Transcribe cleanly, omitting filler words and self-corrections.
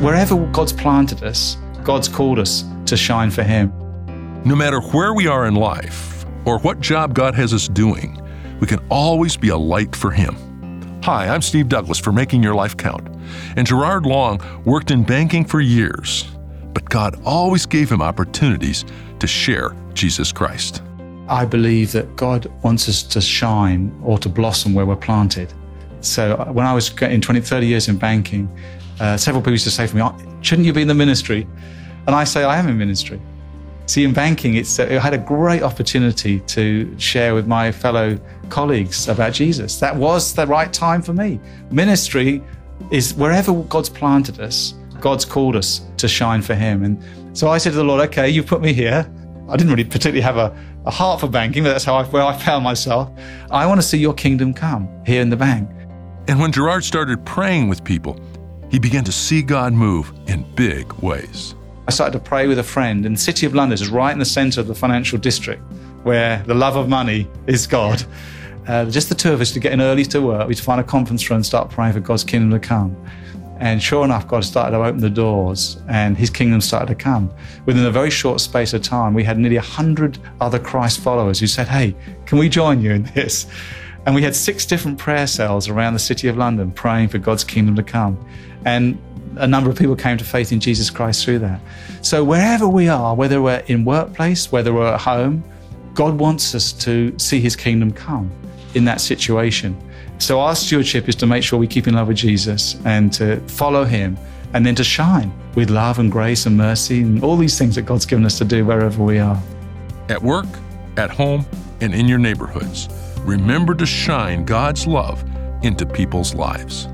wherever God's planted us, God's called us to shine for Him. No matter where we are in life or what job God has us doing, we can always be a light for Him. Hi, I'm Steve Douglas for Making Your Life Count. And Gerard Long worked in banking for years, but God always gave him opportunities to share Jesus Christ. I believe that God wants us to shine or to blossom where we're planted. So when I was in 30 years in banking, several people used to say to me, shouldn't you be in the ministry? And I say, I am in ministry. See, in banking, I had a great opportunity to share with my fellow colleagues about Jesus. That was the right time for me. Ministry is wherever God's planted us, God's called us to shine for Him. And so I said to the Lord, okay, you've put me here. I didn't really particularly have a heart for banking, but that's where I found myself. I want to see your kingdom come here in the bank. And when Gerard started praying with people, he began to see God move in big ways. I started to pray with a friend, and the City of London is right in the centre of the financial district, where the love of money is God. Just the two of us to get in early to work. We'd find a conference room and start praying for God's kingdom to come. And sure enough, God started to open the doors and His kingdom started to come. Within a very short space of time, we had nearly 100 other Christ followers who said, hey, can we join you in this? And we had 6 different prayer cells around the City of London praying for God's kingdom to come. And a number of people came to faith in Jesus Christ through that. So wherever we are, whether we're in workplace, whether we're at home, God wants us to see His kingdom come in that situation. So our stewardship is to make sure we keep in love with Jesus and to follow Him and then to shine with love and grace and mercy and all these things that God's given us to do wherever we are. At work, at home, and in your neighborhoods, remember to shine God's love into people's lives.